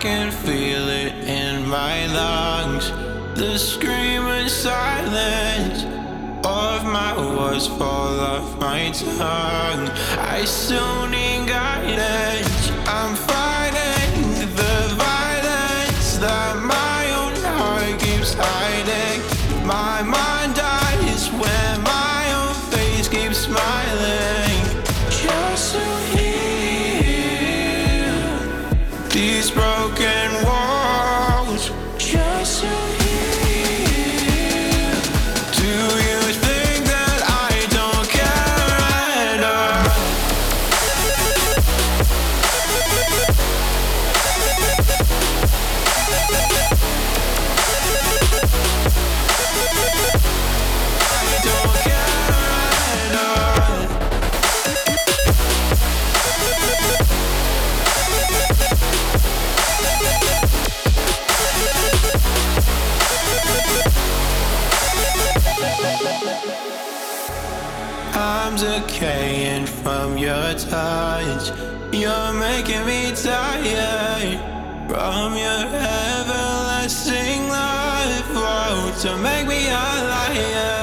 can feel it in my lungs. The screaming silence of my words fall off my tongue. I still need guidance. I'm fighting the violence that my own heart keeps hiding. My mind dies when my own face keeps smiling. Just to heal these broken walls. Just to heal. Do you think that I don't care at all? I don't care at all. I'm decaying from your touch. You're making me tired from your everlasting love. Oh, to make me a liar.